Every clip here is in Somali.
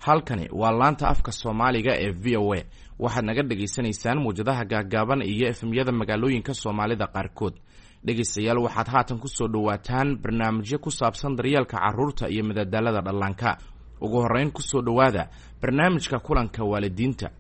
halkani waa laanta afka Soomaaliga ee VOA waxaad naga dhageysanaysaan muujadaha gaagaaban iyo efemyada magaalooyinka Soomaalida qaarkood dhageystayaal waxaad haatan ku soo dhawaataan barnaamijyo ku saabsan daryeelka carruurta iyo madadaalada dhallaanka ugu horeyn ku soo dhawaada barnaamijka kulanka waalidiinta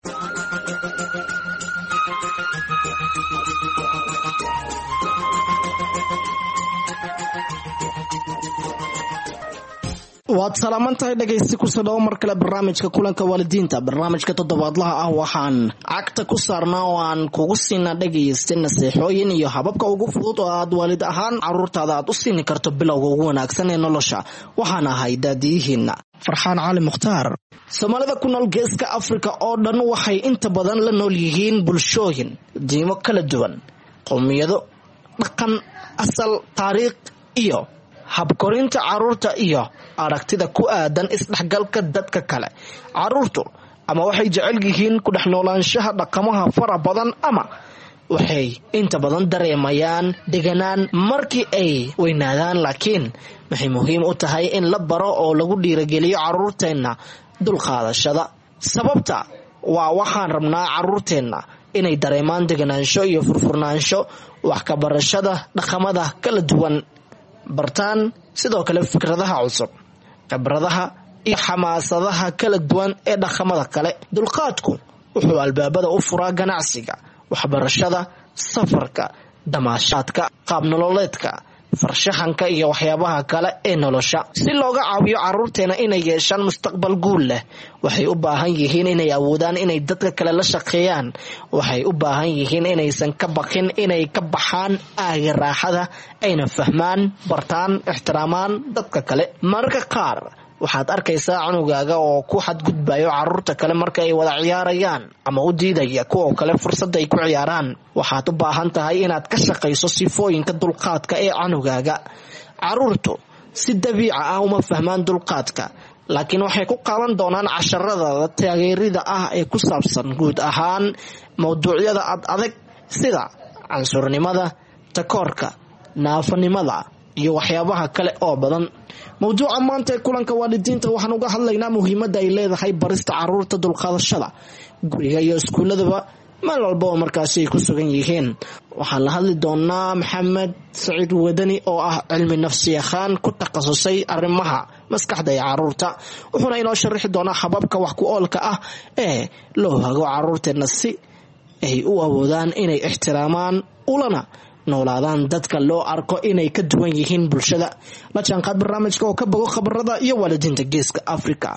waad salaamantahay dhageysi ku soo dhawo mar kale barnaamijka kulanka waalidiinta barnaamijka toddobaadlaha ah waxaan cagta ku saarnaa oo aan kugu siinaa dhageysta nasiixooyin iyo hababka ugu fudud oo aad waalid ahaan carruurtaada aad u siini karto bilowga ugu wanaagsan ee nolosha waxaan ahay daadiyihiina farxaan cali mukhtaar Soomaalida ku nool geeska Afrika oo dhan waxay inta badan la nool yihiin bulshooyin diimo kala duwan qowmiyado dhaqan asal taariikh iyo habkorinta carruurta iyo aragtida ku aadan isdhexgalka dadka kale carruurtu ama waxay jecel yihiin ku dhex noolaanshaha dhaqamaha fara badan ama waxay inta badan dareemayaan deganaan markii ay weynaadaan laakiin waxay muhiim u tahay in la baro oo lagu dhiirigeliyo carruurteena dulqaadashada sababta waa waxaan rabnaa carruurteena inay dareemaan deganaansho iyo furfurnaansho wax ka barashada dhaqamada kala duwan bartaan sidoo kale fikradaha cusub khibradaha iyo xamaasadaha kala duwan ee dhaqamada kale dulqaadku wuxuu albaabada u furaa ganacsiga waxbarashada safarka damaashaadka qaab nololeedka farshaxanka iyo waxyaabaha kale ee nolosha si looga caawiyo carruurteena inay yeeshaan mustaqbal guul leh waxay u baahan yihiin inay awoodaan inay dadka kale la shaqeeyaan waxay u baahan yihiin inaysan ka baqin inay ka baxaan aaga raaxada ayna fahmaan bartaan ixtiraamaan dadka kale mararka qaar waxaad arkaysaa cunugaaga oo ku xadgudbayo carruurta kale marka ay wada ciyaarayaan ama u diidaya kuwa kale fursad ay ku ciyaaraan waxaad u baahan tahay inaad ka shaqayso sifooyinka dulqaadka ee cunugaaga carruurtu si dabiici ah uma fahmaan dulqaadka laakiin waxay ku qaadan doonaan casharada taageerida ah ee ku saabsan guud ahaan mawduucyada adag sida cansurnimada takoorka naafanimada iyo waxyaabaha kale oo badan mawduuca maanta ee kulanka waalidiinta waxaan uga hadlaynaa muhiimadda ay leedahay barista carruurta dulqaadashada guriga iyo iskuuladaba meel walba oo markaasi ay ku sugan yihiin waxaan la hadli doonaa maxamed saciid wadani oo ah cilmi nafsiyaqaan ku takhasusay arrimaha maskaxda ee carruurta wuxuuna inoo sharaxi doonaa hababka wax ku oolka ah ee loo hago carruurteena si ay u awoodaan inay ixtiraamaan ulana noolaadaan dadka loo arko inay ka duwan yihiin bulshada la jaanqaad barnaamijka oo ka bogo khabarada iyo waalidiinta geeska Afrika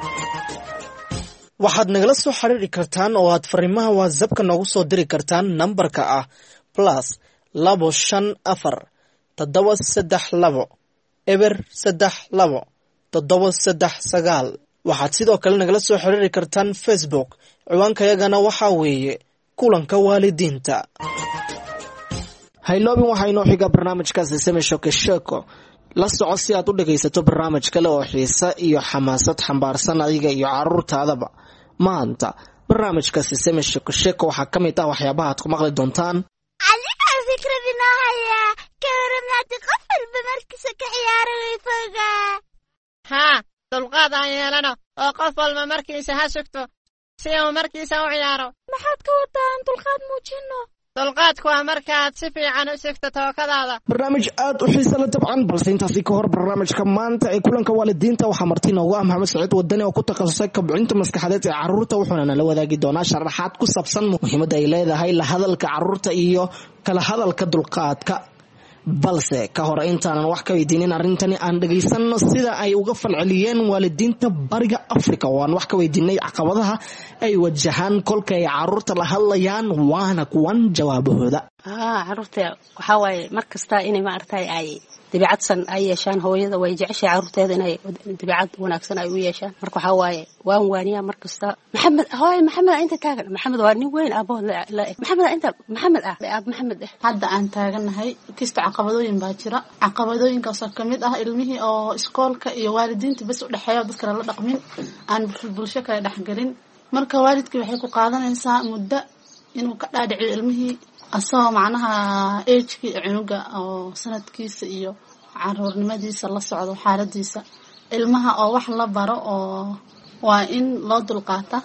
waxaad nagala soo xiriiri kartaan oo aad fariimaha WhatsApp-ka noogu soo diri kartaan nambarka ah +254 732 032 739 waxaad sidoo kale nagala soo xiriiri kartaan Facebook ciwaankayagana waxaa weeye kulanka waalidiinta hayloobin waxaa inoo xiga barnaamijkaasi Semeshoke Sheko la soco si aad u dhagaysato barnaamij kale oo xiisa iyo xamaasad xambaarsan adiga iyo carruurtaadaba maanta barnaamijkaasi Semeshoke Sheko waxaa ka mid ah waxyaabaha aad ku maqli doontaan adiga fikradina haya karamnaati qof walba markiisa ka ciyaaraya foga dulqaad aan yeelano oo qof walba markiisa ha sugto si uu markiisa u ciyaaro maxaad ka wadaa dulqaad muujino dulqaadku waa markaad si fiican u sigto tookadaada barnaamij aad u xiiso leh dabcan balse intaasi ka hor barnaamijka maanta ee kulanka waalidiinta waxaa marti noogu ah maxamed saciid wadani oo ku takhasusay kobcinta maskaxeed ee carruurta wuxuuna nala wadaagi doonaa sharaxaad ku saabsan muhiimadda ay leedahay la hadalka carruurta iyo kala hadalka dulqaadka balse ka hor intaanan wax ka weydiinin arrintani aan dhagaysanno sida ay uga falceliyeen waalidiinta bariga Afrika oo aan wax ka weydiinay caqabadaha ay wajahaan kolka ay carruurta la hadlayaan waana kuwan jawaabahooda carruurta waxa waaye markasta inay maartay ay dabeecadsan ay yeeshaan hooyada way jeceshay carruurteeda inay dabeecad wanaagsan ay u yeeshaan marka waxa waaye waan waaniya markasta maxamed inta taagan maxamed waa nin weyn abo maxamed hadda aan taaganahay kista caqabadooyin baa jira caqabadooyinkaas oo kamid ah ilmihii oo iskoolka iyo waalidiinta bas u dhaxeeyo dadka la dhaqmin aan bulsho kale dhaxgalin marka waalidkii waxay ku qaadanaysaa muddo inuu ka dhaadhiciyo ilmihii asoo macnaha age-kii cunuga oo sanadkiisa iyo caruurnimadiisa la socdo xaaladiisa ilmaha oo wax la baro oo waa in loo dulqaata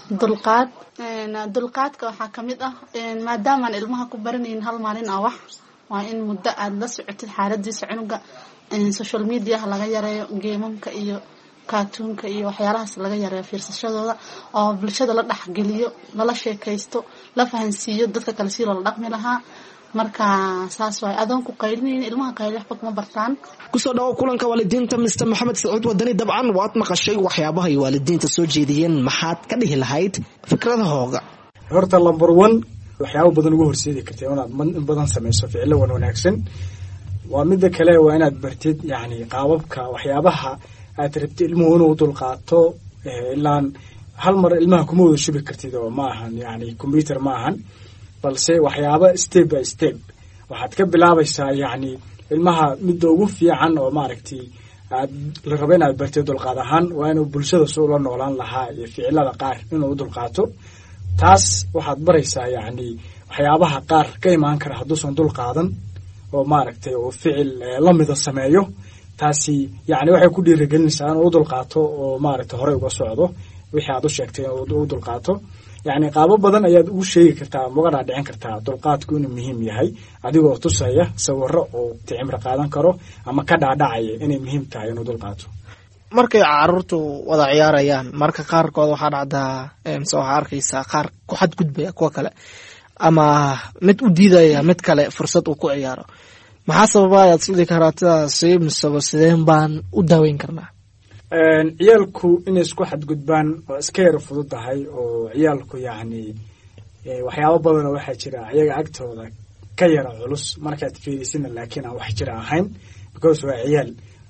dulqaadka waxaa kamid ah maadaamaan ilmaha ku baranaynin hal maalin ah wax waa in muddo aad la socotid xaaladiisa cunuga social mediaha laga yareeyo geemamka iyo kaatuunka iyo waxyaalahaas laga yareeyo fiirsashadooda oo bulshada la dhexgeliyo lala sheekaysto la fahansiiyo dadka kale si loola dhaqmi lahaa marka saas waay adoonku qaylinaynin ilmaha qayli waxba kuma bartaan. kusoo dhawo kulanka waalidiinta Mr. Maxamed Saciid Wadani. dabcan waad maqashay waxyaabaha ay waalidiinta soo jeediyeen, maxaad ka dhihi lahayd fikradahooga? horta number 1 waxyaabo badan ugu horseedi kartay inaad badan samayso ficilo wanaagsan. waa midda kale waa inaad bartid yani qaababka waxyaabaha aad rabtid ilmuhu inuu dulqaato. ilaan hal mar ilmaha kuma wada shubi kartid oo ma ahan yani computer ma ahan, balse waxyaabo step by step waxaad ka bilaabaysaa yani ilmaha midda ugu fiican oo maaragtay aad la rabo inaad bartid dulqaad ahaan waa inuu bulshada soo la noolaan lahaa iyo ficilada qaar inuu dulqaato. taas waxaad baraysaa yani waxyaabaha qaar ka imaan kara hadduusan dulqaadan oo maaragtay oo ficil lamida sameeyo. taasi yani waxay ku dhiirigelinaysaa inuu dulqaato oo maaragtay hore uga socdo wixii aad u sheegtay inuu dulqaato. yani qaabo badan ayaad ugu sheegi kartaa uga dhaadhicin kartaa dulqaadku inuu muhiim yahay adigoo tusaya sawiro oo ticimra qaadan karo ama ka dhaadhacaya inay muhiim tahay inuu dulqaato. markay caruurtu wada ciyaarayaan marka qaarkood waxaa dhacdaa waxaa arkaysaa qaar ku xadgudbaya kuwa kale ama mid u diidaya mid kale fursad uu ku ciyaaro. maxaa sababa ayaad sidii karaatadaasi misaba sideen baan u daaweyn karnaa? ciyaalku inay isku xadgudbaan waa iska yara fudud tahay oo ciyaalku yani waxyaabo badanoo waxaa jira ayaga agtooda ka yara culus markaad fiirisina laakiin aan wax jira ahayn because waa ciyaal.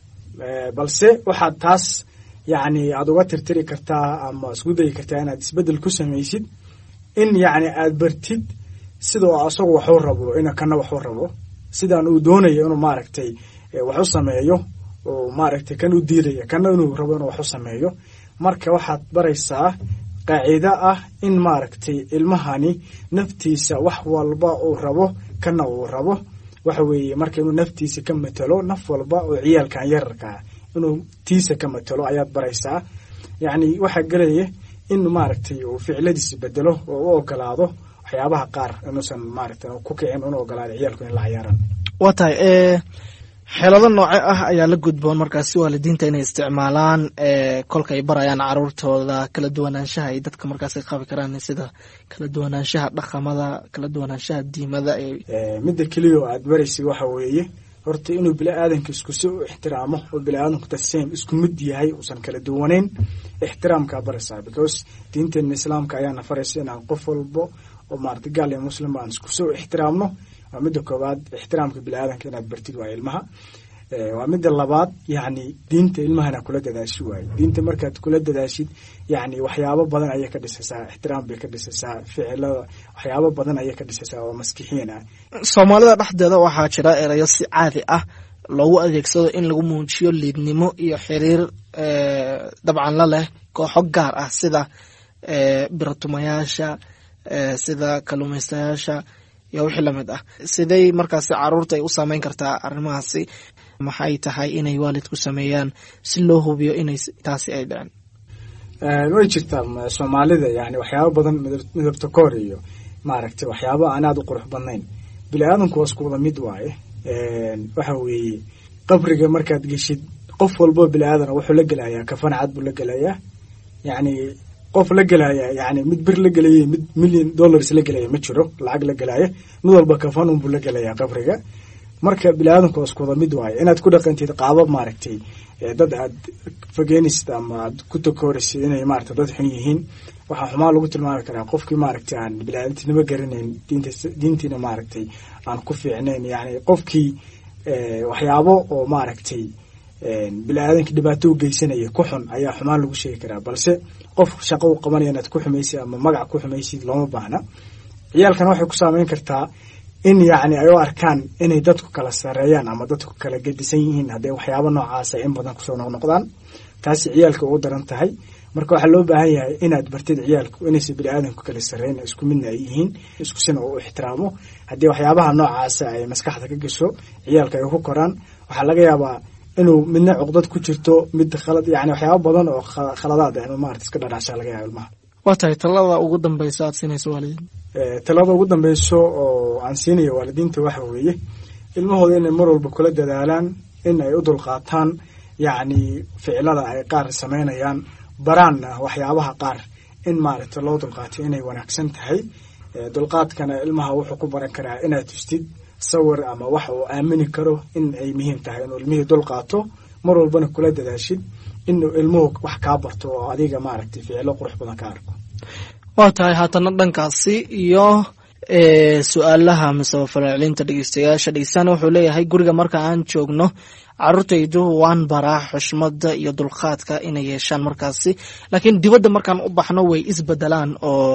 balse waxaad taas yani aad uga tirtiri kartaa ama isku dayi kartaa inaad isbedel ku samaysid in yani aad bartid sidoo asagu waxuu rabo ina kana waxuu rabo sidaan uu doonayo inuu maaragtay wax u sameeyo oo maaragtay kan u diidaya kana inuu rabo inuu wax u sameeyo. marka waxaad baraysaa qaacido ah in maaragtay ilmahani naftiisa wax walba uu rabo kana uu rabo waxa weeye marka inuu naftiisa ka matalo naf walba oo ciyaalkan yararka inuu tiisa ka matalo ayaad baraysaa. yani waxa galaya in maaragtay uu ficiladiisa bedelo oo u ogolaado waxyaabaha qaar inuusan maaragtay ku kicin inuu ogolaado ciyaalku in la ciyaaran. waa tahay xeelado nooce ah ayaa la gudboon markaasi waalidiinta inay isticmaalaan kolka ay barayaan caruurtooda kala duwanaanshaha ay dadka markaasi qabi karaan sida kala duwanaanshaha dhaqamada kala duwanaanshaha diimada. midda keliya oo aad baraysid waxa weeye horta inuu bini'aadanka isku si u ixtiraamo oo bini'aadanku taseen isku mid yahay uusan kala duwanayn ixtiraamkaa baraysaa because diinteena islaamka ayaana faraysa inaan qof walbo oo maaragtay gaal iyo muslim aan isku si u ixtiraamno. waa midda koowaad ixtiraamka bini'aadanka inaad bartid waa ilmaha. waa midda labaad yani diinta ilmahana kula dadaashi waaye. diinta markaad kula dadaashid yani waxyaabo badan ayay ka dhisaysaa, ixtiraam bay ka dhisaysaa, ficilada waxyaabo badan ayay ka dhisaysaa oo maskixiin ah. soomaalida dhexdeeda waxaa jira erayo si caadi ah loogu adeegsado in lagu muujiyo liidnimo iyo xiriir dabcan la leh kooxo gaar ah sida biratumayaasha sida kaluumaystayaasha iyo wixii lamid ah. sidey markaasi caruurta ay u saameyn kartaa arrimahaasi? maxay tahay inay waalidku sameeyaan si loo hubiyo inay taasi ay dhicin? way jirtaa soomaalida yani waxyaabo badan midabta koor iyo maaragtay waxyaabo aan aad u qurux badnayn. bini'aadanku waa isku wada mid waaye. waxa weeye qabriga markaad geshid qof walbo bini'aadan wuxuu la gelayaa kafan cad buu la gelayaa. yani qof la gelaya yani mid bir la gelaya mid $1 million la gelaya ma jiro lacag la gelaya mid walba kafan buu la gelaya qabriga. marka bini'aadanku isku wada mid waaye inaad ku dhaqantid qaabab maaragtay dad aad fageynaysid ama aad ku takooraysid inay maaragtay dad xun yihiin waxaa xumaan lagu tilmaami karaa qofkii maaragtay aan bini'aadantinimo garanayn diintiina maaragtay aan ku fiicnayn. yani qofkii waxyaabo oo maaragtay bini'aadanka dhibaato u geysanaya ku xun ayaa xumaan lagu sheegi karaa. balse qof shaqo u qabanaya inaad ku xumaysid ama magac ku xumaysid looma baahna. ciyaalkan waxay ku saameyn kartaa in yani ay u arkaan inay dadku kala sareeyaan ama dadku kala gedisan yihiin hadday waxyaabo noocaasa in badan kusoo noqnoqdaan. taasi ciyaalka ugu daran tahay. marka waxaa loo baahan yahay inaad bartid ciyaalku inaysa bini'aadanku kala sareyn isku midna ay yihiin isku sina u ixtiraamo. haddii waxyaabaha noocaasa ay maskaxda ka gasho ciyaalka ay ku koraan waxaa laga yaabaa inuu midna cuqdad ku jirto mid khalad yani waxyaaba badan oo khaladaad inuu maarata iska dhadhashaa laga yaaba ilmaha. waa tahay talada ugu dambeyso aad siinayso waalidiin? talada ugu dambeyso oo aan siinayo waalidiinta waxa weeye ilmahooda inay mar walba kula dadaalaan in ay u dulqaataan yacni ficilada ay qaar samaynayaan baraanna waxyaabaha qaar in maaragta loo dulqaato inay wanaagsan tahay. dulqaadkana ilmaha wuxuu ku baran karaa inaad tustid sawir ama wax uu aamini karo in ay muhiim tahay inuu ilmihii dulqaato mar walbana kula dadaashid inuu ilmuhu wax kaa barto oo adiga maaragtay ficilo qurux badan ka arko. waa tahay haatana dhankaasi iyo su-aalaha mise falcelinta dhegeystayaasha wuxuu leeyahay guriga marka aan joogno caruurtaydu waan baraa xushmada iyo dulqaadka inay yeeshaan markaasi, laakiin dibadda markaan u baxno way isbedelaan oo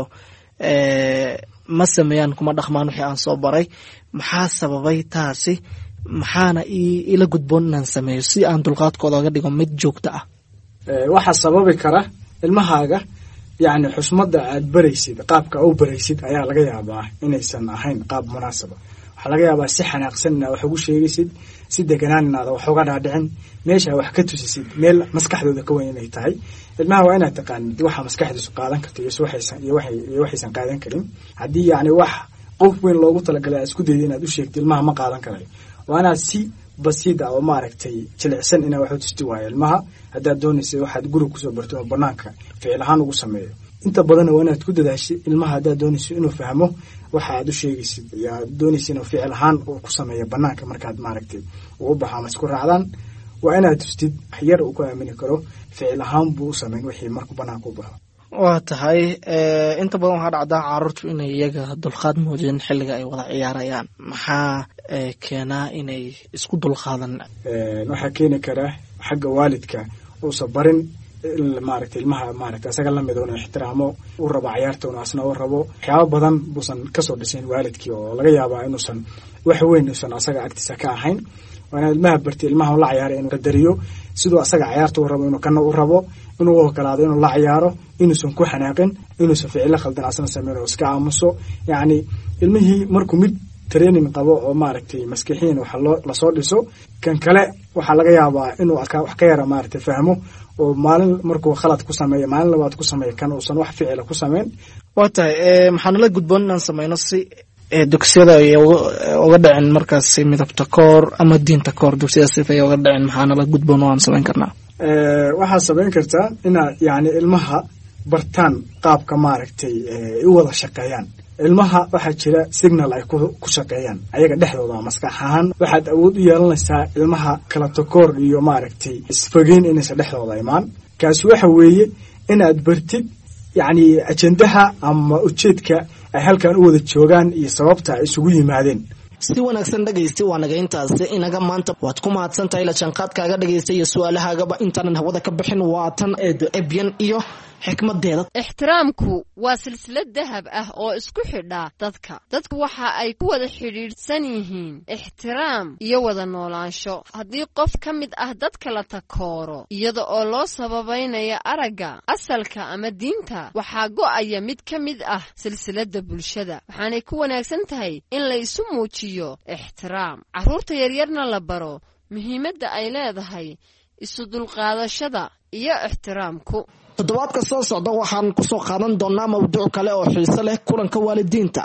ma sameeyaan kuma dhaqmaan wixii aan soo baray. maxaa sababay taasi? maxaana ila gudboon inaan sameeyo si aan dulqaadkooda oga dhigo mid joogto ah? waxaa sababi kara ilmahaaga yani xushmada aad baraysid qaabka u baraysid ayaa laga yaabaa inaysan ahayn qaab munaasaba. waxaa laga yaabaa si xanaaqsan inaad wax ugu sheegaysid, si deganaan inaad wax uga dhaadhicin, meesha wax ka tusisid meel maskaxdooda ka weyn inay tahay. ilmaha waa inaad taqaanid waxa maskaxdiisu qaadan karto iyo waxaysan qaadan karin. haddii yani wax qof weyn loogu talagalay aad isku dayda inaad u sheegto ilmaha ma qaadan karayo. waa inaad si basiid ah oo maaragtay jilicsan inaad wax u tusti waayo ilmaha. haddaad doonaysa waxaad guriga kusoo barto oo banaanka ficil ahaan ugu sameeyo. inta badanna waa inaad ku dadaashid ilmaha haddaad doonayso inuu fahmo waxa aad u sheegaysid iyo aad doonaysa inuu ficil ahaan ku sameeyo banaanka markaad maaragtay ugu baxo ama isku raacdaan. waa inaad tustid wax yar uu ku aamini karo ficil ahaan buu u sameyn wixii markuu banaanka u baxo. waa tahay inta badan waxaa dhacdaa caruurtu inay iyaga dulqaad muujin xilliga ay wada ciyaarayaan. maxaa keenaa inay isku dulqaadan? waxaa keeni kara xagga waalidka uusan barin maaragtay ilmaha maaragtay asaga lamid inuu ixtiraamo u rabo ciyaarta inuu asna u rabo. waxyaaba badan buusan kasoo dhisayn waalidkii oo laga yaabaa inuusan wax weyn uusan asaga agtiisa ka ahayn. waa inaad ilmaha bartay ilmaha la ciyaaray inuu qadariyo siduu asaga ciyaarta u rabo inuu kana u rabo, inuu u ogolaado inuu la ciyaaro, inuusan ku xanaaqin, inuusan ficilo khaldan asna sameyn oo iska aamuso. yacni ilmihii markuu mid training qabo oo maaragtay maskixiin waxa lasoo dhiso, kan kale waxaa laga yaabaa inuu wax ka yara maaragtay fahmo oo maalin markuu khalad ku sameeyo maalin labaad ku sameeyo kan uusan wax ficila ku sameyn. waa tahay maxaa nala gudboon inaan sameyno si dugsiyada ay uga dhicin markaasi midabta koor ama diinta koor dugsiyada sifa ay uga dhicin? maxaa nala gudboon oo aan sameyn karnaa? waxaad sameyn kartaa inaad yani ilmaha bartaan qaabka maaragtay u wada shaqeeyaan. ilmaha waxaa jira signal ay ku shaqeeyaan ayaga dhexdooda maskax ahaan. waxaad awood u yeelanaysaa ilmaha kala takoor iyo maaragtay isfogeyn inaysan dhexdooda imaan. kaasi waxa weeye inaad bartid yacni ajendaha ama ujeedka ay halkan u wada joogaan iyo sababta ay isugu yimaadeen. si wanaagsan dhegaysti waa naga intaasi inaga maanta waad ku mahadsan tahay la jaanqaadkaaga dhagaystay iyo su-aalahaagaba intaanan hawada ka bixin waa tan eedo ebyan iyo xikmadeeda. ixtiraamku waa silsilad dahab ah oo isku xidha dadku waxa ay ku wada xidhiidhsan yihiin ixtiraam iyo wada noolaansho. haddii qof ka mid ah dadka la takooro iyada oo loo sababaynayo aragga, asalka ama diinta, waxaa go'aya mid ka mid ah silsiladda bulshada. waxaanay ku wanaagsan tahay in la isu muujiyo ixtiraam, carruurta yaryarna la baro muhiimadda ay leedahay isu dulqaadashada iyo ixtiraamku. toddobaadka soo socda waxaan ku soo qaadan doonaa mawduuc kale oo xiiso leh, kulanka waalidiinta.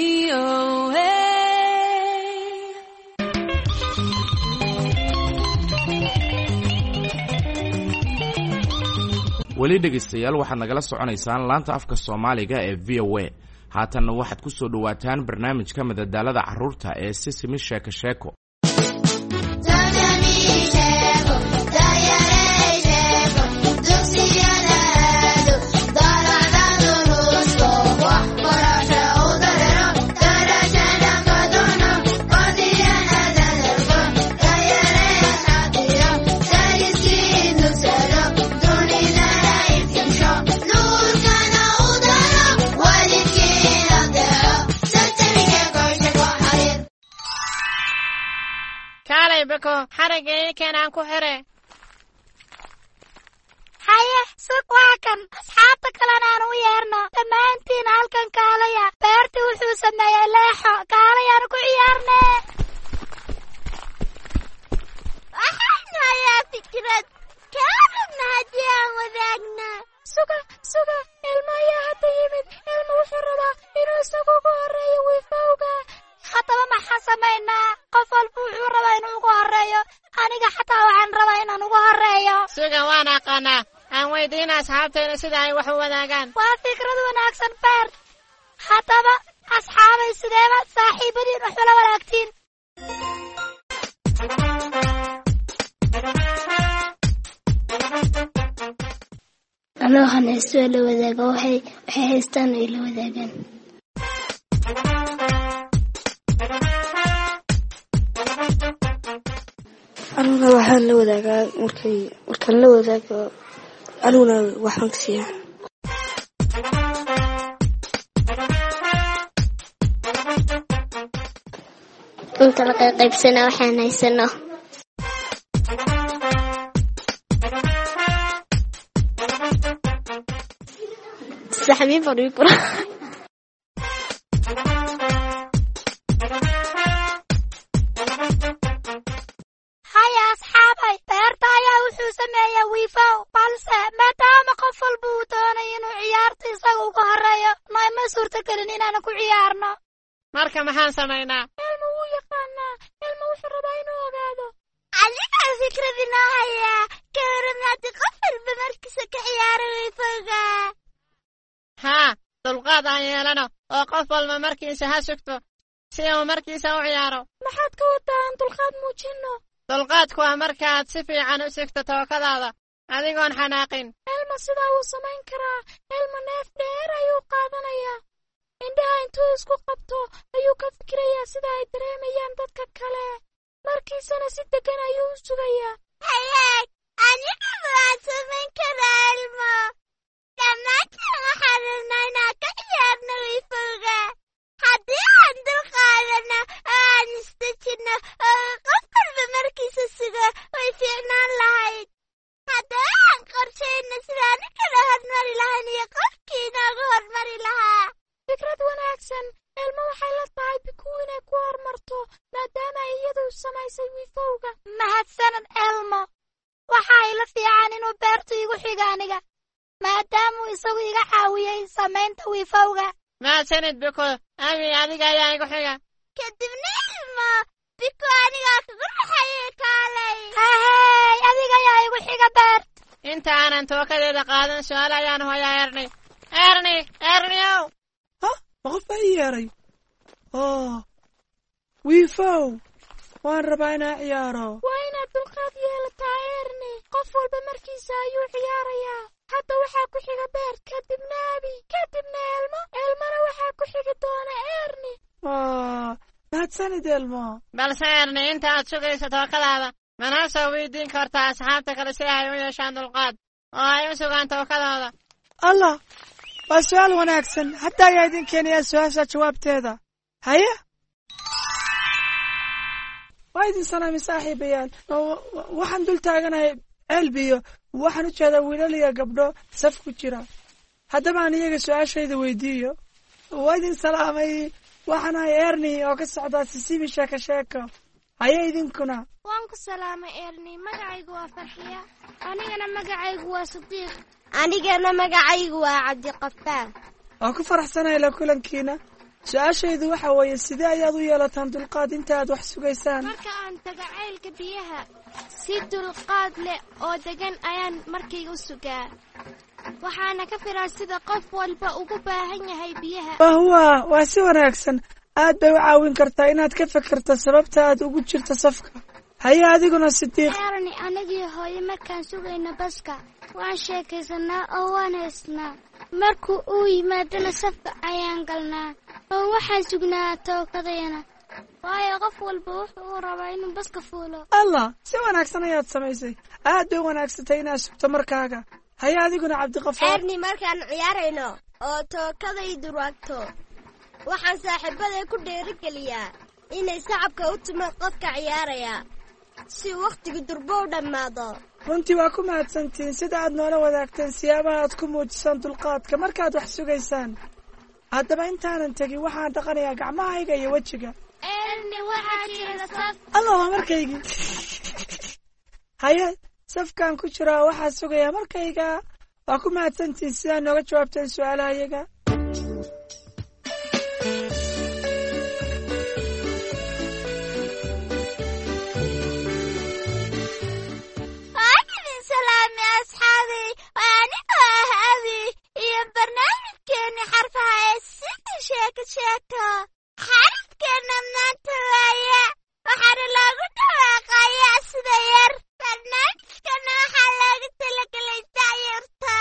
weli dhegaystayaal waxaad nagala soconaysaan laanta afka soomaaliga ee v o a. haatanna waxaad ku soo dhowaataan barnaamijka madadaalada carruurta ee sisimi sheeko sheeko. xaraggeeya keenaan ku xire. haye sug waa kan asxaabta kalena aan u yeerno. dhammaantiin halkan kaalaya. beerti wuxuu sameeyey leexo. kaalayaanu ku ciyaarne. haye asxaabteena sida ay wax u wadaagaan. waa fikrad wanaagsan beer. haddaba asxaabay sideeba saaxiibadiin wax ula wadaagtiin? anoo haneystoo la wadaago waxay haystaan ay la wadaagaan. aniguna waxaan la wadaagaa markaan la wadaago aniguna waxaan ka siiyaa. inta la qaybsana waxaan haysano. saxmiin fariikura. haya asxaabay, beerta ayaa wuxuu sameeyey wiifow, balse maadaama qof walba uu doonay inuu ciyaarta isaga uga horeeyo, nooma suurtagelin inaanu ku ciyaarno. marka maxaan samaynaa? ilma wuu yaqaanaa. ilma wuxuu rabaa inuu ogaado. adigaa fikrad inoo hayaa. ka waramaadi qof walba markiisa ka ciyaara wiifowga. haa, dulqaad aan yeelano oo qof walba markiisa ha sugto si uu markiisa u ciyaaro. maxaad ka wadaa aan dulqaad muujinno? dulqaadku waa markaaad si fiican u sugto tookadaada adigoon xanaaqin. ilma sidaa wuu samayn karaa. ilma neef dheer ayuu qaadanayaa. indhaha intuu isku qabto ayuu ka fikirayaa sida ay dareemayaan dadka kale. markiisana si deggan ayuu u sugayaa. hayeeg, aniga waan samayn karaa ilmo. dhammaantiin waxaan rabnaa inaan ka ciyaarno wiifowga. haddii aan dulqaadano oo aan isdejinno oo qof walba markiisa sugo way fiicnaan lahayd. haddaba aan qorshayno sidaanu kala hormari lahayn iyo qofkii inoogu hormari lahaa. fikrad wanaagsan. ilmo waxay la tahay bikuu inay ku hormarto maadaama ay iyadu samaysay wiifowga. mahadsanad elmo. waxaa ila fiican inuu beertu igu xiga aniga maadaamuu isagu iga caawiyey samaynta wiifowga. mahadsanid biko. abi adiga ayaa igu xiga. kadibna ilmo, biko anigaa kugu raxaye kaalay. hahey, adiga ayaa igu xiga beert. inta aanan tookadeeda qaadan su-aal ayaan hoyaa erneyow. ma qof baa ii yeeray? wiifow, waan rabaa inaa ciyaaro. waa inaad dulqaad yeelataa erni. qof walba markiisa ayuu ciyaarayaa. hadda waxaa ku xiga beert, kadibna abi, kadibna elmo. elmona waxaa ku xigi doona erni. mahadsanid elmo. balse erni, inta aad sugayso tookadaada manaa soo weydiin kartaa asxaabta kale si ay u yeeshaan dulqaad oo ay u sugaan tookadooda. allah, waa su-aal wanaagsan. hadda ayaa idin keenayaa su-aasha jawaabteeda. haye, waa idin salaami saaxiibayaal. waxaan dul taaganahay ceelbiyo. waxaan u jeedaa wiilal iyo gabdho saf ku jira. haddaba aan iyaga su-aashayda weydiiyo. waa idin salaamay. waxaan ahay erni oo ka socdaa sisibi sheeko sheeko. haye idinkuna? waan ku salaamay erni. magacaygu waa farxiya. anigana magacaygu waa sadiiq. anigana magacaygu waa cabdiqafaar. waan ku faraxsanahay la kulankiina. su-aashaydu waxa weeye, sidee ayaad u yeelataan dulqaad inta aad wax sugaysaan? marka aan taga ceylka biyaha si dulqaad leh oo degan ayaan markayga u sugaa. waxaana ka firaa sida qof walba ugu baahan yahay biyaha. waa si wanaagsan. aad bay u caawin kartaa inaad ka fikirto sababta aad ugu jirto safka. haye adiguna sidiiq? erni, anagii hooyo markaan sugayno baska waan sheekaysanaa oo waan haysnaa. markuu uu yimaadana safka ayaan galnaa oo waxaan sugnaa tookadayana, waayo qof walba wuxuu u rabaa inuu baska fuulo. allah, si wanaagsan ayaad samaysay. aad bay u wanaagsantay inaad sugto markaaga. haye adiguna cabdiqafaar? erni, markaan ciyaarayno oo tookadaydu raagto waxaan saaxiibaday ku dhiirigeliyaa inay sacabka u tumaan qofka ciyaaraya si wakhtigu durbo u dhammaado. runtii waa ku mahadsantihiin sida aad noola wadaagteen siyaabaha aad ku muujisaan dulqaadka markaad wax sugaysaan. haddaba intaanan tegin waxaan dhaqanayaa gacmahayga iyo wejiga. erni, waxaa jira saf. allah, waa markaygii. haye, safkaan ku jiraa waxaa sugayaa markayga. waa ku mahadsantihiin sidaa nooga jawaabteen su-aalaha iyaga. waan idin salaamay asxaabay. waa anigoo barnay xarfaha ee sida sheeko xarafkeena maanta waaye waxaana loogu dhawaaqayaa sida yar barnaamijkana waxaa loogu talagelay daayarta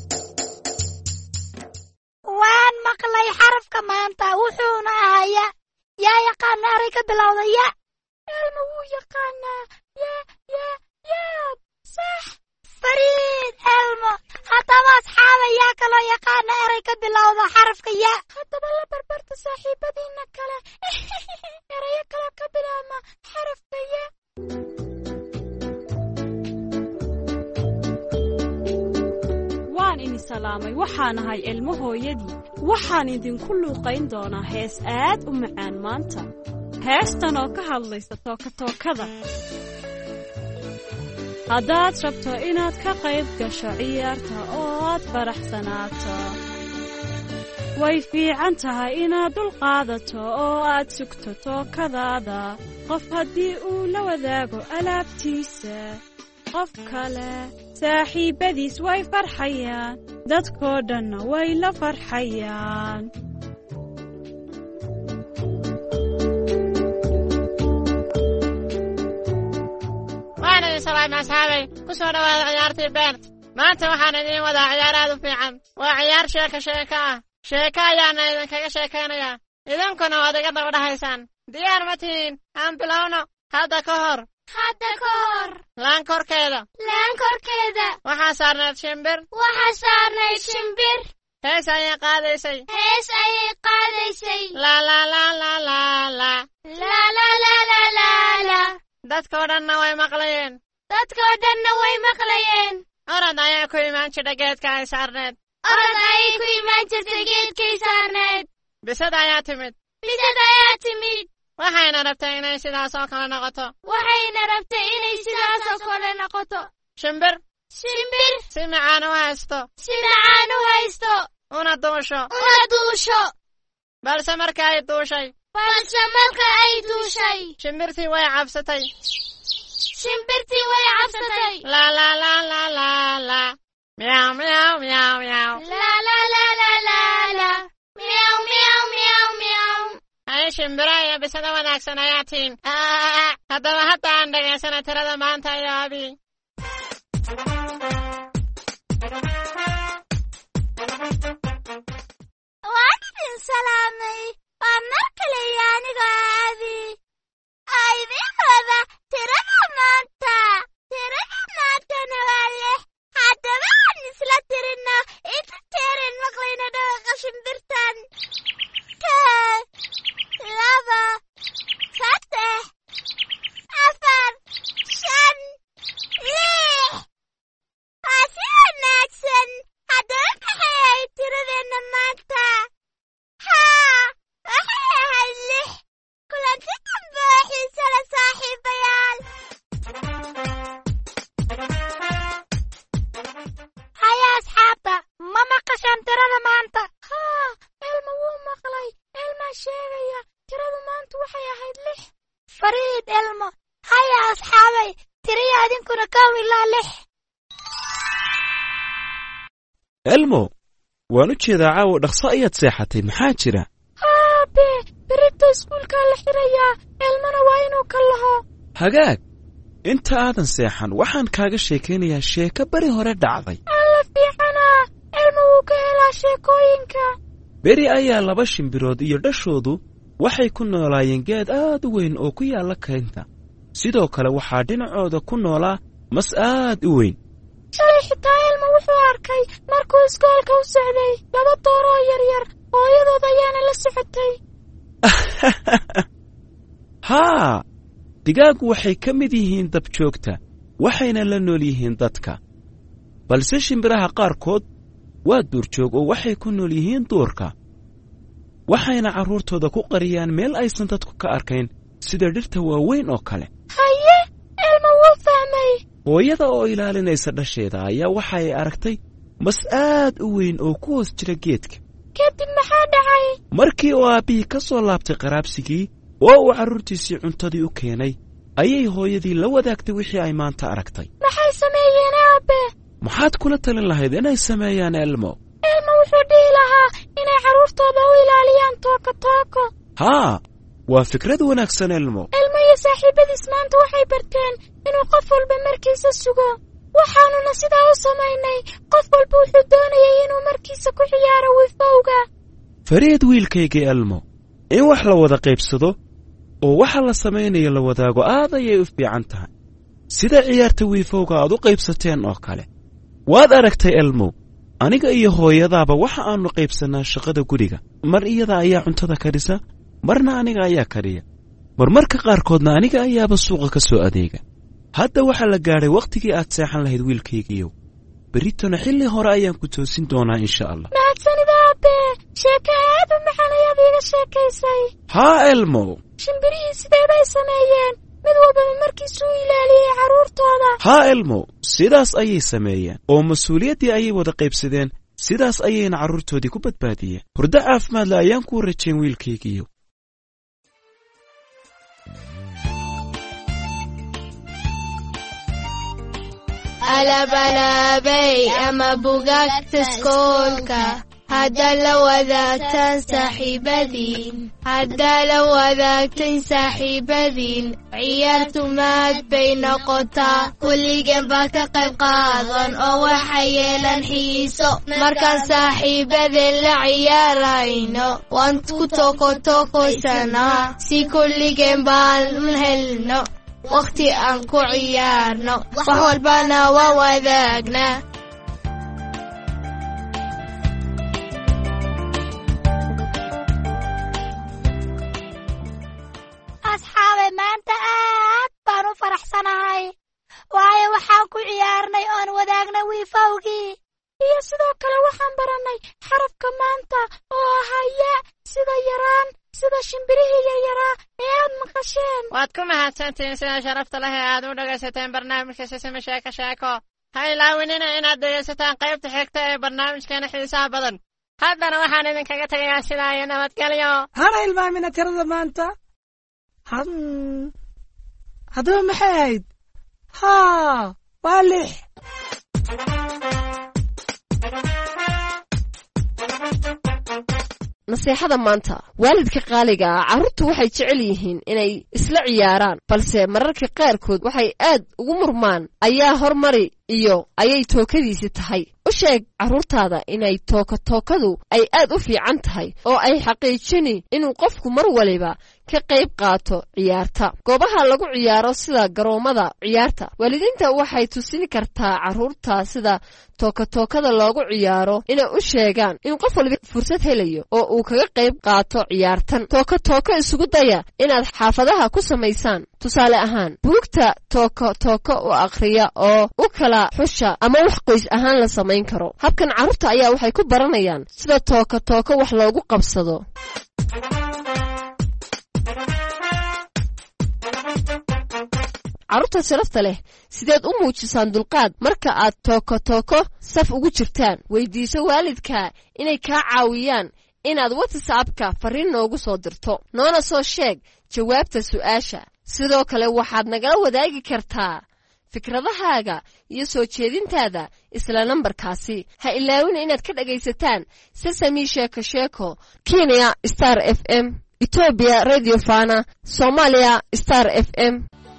waan maqlay xarafka maanta wuxuuna ahayaa yaa yaqaana eray ka bilowda ya elma wuu yaqaanaa yaab sax fariid elmo haddaba asxaaba yaa kaloo yaqaana eray ka bilowda xarafka ya haddaba la barbarta saaxiibadiina kale erayo kaloo ka bilaabma xarafka ya waan idin salaamay waxaan ahay ilmo hooyadii waxaan idinku luuqayn doonaa hees aad u macaan maanta heestan oo ka hadlaysa tookatookada haddaad rabto inaad ka qayb gasho ciyaarta oo aad faraxsanaato way fiican tahay inaad dulqaadato oo aad sugto tookadaada qof haddii uu la wadaago alaabtiisa qof kale saaxiibbadiis way farxayaan dadkoo dhanna way la farxayaan waan idin salaamay asxaabay ku soo dhowaada ciyaartii beert maanta waxaan idiin wadaa ciyaar aad u fiican waa ciyaar sheeko ah sheeko ayaana idinkaga sheekaynayaa idinkuna waad iga dabadhahaysaan diyaar ma tihiin aan bilowno hadda ka hor laan korkeeda waxaa saarnayd shimbir hees ayay qaadaysay laa dadkoo dhanna way maqlayeen orod ayaa ku imaan jidha geedka ay saarneed bisad ayaa timid waxayna rabtay inay sidaas oo kale noqoto shimbir si macaan u haysto una duusho balse marka ay duushay shimbirtii way cabsatay laa miyaw hay shimbira iyo bisada wanaagsan ayaa tiin haddaba hadda aan dhegaysana tirada maanta iyo abi waan idin salaamay waa mar kale iyo anigoo abi idin wada tirada maantana waa 6 haddaba aan isla tirino inta jeereen maqlayna dhawaqa shimbirtan 2 3 4 5 6 waa si wanaagsan haddaba maxay ahayd tiradeenna maanta waxay ahayd 6 kulanti dambe oo xiise leh saaxiibayaal haya asxaabta ma maqashaan tirada maanta elma wuu maqlay elmaa sheegaya tiradu maanta waxay ahayd 6 fariid elmo haya asxaabay tiriya idinkuna 1 ilaa 6 elmo waan u jeedaa caawa dhaqso ayaad seexatay maxaa jira berita iskuulkaa la xirayaa elmana waa inuu ka laho hagaag inta aadan seexan waxaan kaaga sheekaynayaa sheeko beri hore dhacday alla fiicanaa elma wuu ka helaa sheekooyinka beri ayaa 2 shimbirood iyo dhashoodu waxay ku noolaayeen geed aad u weyn oo ku yaalla kaynta sidoo kale waxaa dhinacooda ku noolaa mas aad u weyn shalay xitaa elma wuxuu arkay markuu iskoolka u socday 2 dooroo yaryar hooyadood ayaana la socotay haa digaagu waxay ka mid yihiin dabjoogta waxayna la nool yihiin dadka balse shimbiraha qaarkood waa duurjoog oo waxay ku nool yihiin duurka waxayna carruurtooda ku qariyaan meel aysan dadku ka arkayn sida dhirta waaweyn oo kale haye elma wuu fahmay hooyada oo ilaalinaysa dhasheeda ayaa waxay aragtay mas aad u weyn oo ku hoos jira geedka kadib maxaa dhacay markii uu aabbihii ka soo laabtay qaraabsigii oo uu carruurtiisii cuntadii u keenay ayay hooyadii la wadaagtay wixii ay maanta aragtay maxay sameeyeen aabe maxaad kula talin lahayd inay sameeyaan elmo wuxuu dhihi lahaa inay carruurtooda u ilaaliyaan tooko haa waa fikrad wanaagsan elmo iyo saaxiibadiis maanta waxay barteen inuu qof walba markiisa sugo waxaanuna sidaa u samaynay qof walba wuxuu doonayay inuu markiisa ku ciyaaro wiifowga fariid wiilkayga elmo in wax la wada qaybsado oo waxa la samaynayo la wadaago aad ayay u fiican tahay sida ciyaarta wiifowga aad u qaybsateen oo kale waad aragtay elmo aniga iyo hooyadaaba waxa aanu qaybsannaa shaqada guriga mar iyada ayaa cuntada karisa marna aniga ayaa kariya marmarka qaarkoodna aniga ayaaba suuqa ka soo adeega hadda waxaa la gaadhay wakhtigii aad seexan lahayd wiilkaygiiyow berritona xilli hore ayaan ku toosin doonaa insha allah mahadsanida aabe sheeko aad u macaan ayaad iiga sheekaysay haa elmo shimbirihii sideebay sameeyeen mid walbaba markiisuu ilaaliyey carruurtooda haa elmo sidaas ayay sameeyeen oo mas-uuliyaddii ayay wada qaybsadeen sidaas ayayna carruurtoodii ku badbaadiyeen hurdo caafimaadle ayaan kuu rajayn wiilkaygiiyow alaabay ama bugaagta iskoolka haddaa la wadaagtaan saaxiibadiin ciyaartu maad bay noqotaa kulligeen baa ka qayb qaadan oo waxa yeelan xiiso markaan saaxiibadeen la ciyaarayno waan ku tookotookoysanaa si kulligeen baan helno wakhti aan ku ciyaarno wax walbana waa wadaagnaa asxaabe maanta aad baan u faraxsanahay waayo waxaan ku ciyaarnay oon wadaagnay wiifowgii iyo sidoo kale waxaan barannay xarafka maanta oo ahaa ya sida yaraan sida shimbirihii yaryaraa ee aad maqasheen waad ku mahadsantihiin sida sharafta leh ee aad u dhegaysateen barnaamijka sisimi sheeko ha ilaawinina inaad dhegaysataan qaybta xigta ee barnaamijkeena xiisaha badan haddana waxaan idinkaga tegayaa sidaa iyo nabadgelyo hana ilmaamina tirada maanta haddaba maxay ahayd haa waa 6 nasiixada maanta waalidka qaaliga ah carruurtu waxay jecel yihiin inay isla ciyaaraan balse mararka qaarkood waxay aad ugu murmaan ayaa hormari iyo ayay tookadiisi tahay u sheeg carruurtaada inay tookadu ay aad u fiican tahay oo ay xaqiijini inuu qofku mar waliba ka qayb qaato ciyaarta goobaha lagu ciyaaro sida garoomada ciyaarta waalidiinta waxay tusin kartaa carruurta sida tookada loogu ciyaaro inay u sheegaan in qof waliba fursad helayo oo uu kaga qayb qaato ciyaartan tooko isugu daya inaad xaafadaha ku samaysaan tusaale ahaan buugta tooko u akhriya oo u kala xusha ama wax qoys ahaan la samayn karo habkan carruurta ayaa waxay ku baranayaan sida tooko wax loogu qabsado carruurta sharafta leh sideed u muujisaan dulqaad marka aad tooko saf ugu jirtaan weydiiso waalidka inay kaa caawiyaan inaad WhatsApp-ka fariin noogu soo dirto noona soo sheeg jawaabta su'aasha sidoo kale waxaad nagala wadaagi kartaa fikradahaaga iyo soo jeedintaada isla nambarkaasi ha ilaawina inaad ka dhagaysataan Sesame sheeko Kenya Star FM Ethiopia Radio Fana Somalia Star FM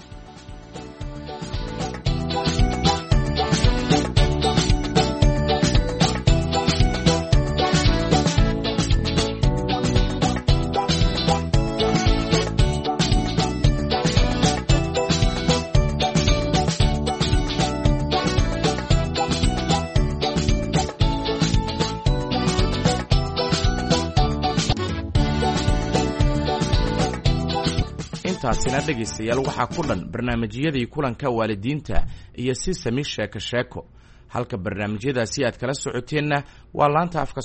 taasina dhegaystayaal waxaa ku dhan barnaamijyadii kulanka waalidiinta iyo Sesame sheeko halka barnaamijyadaasi aad kala socoteenna waa laanta afka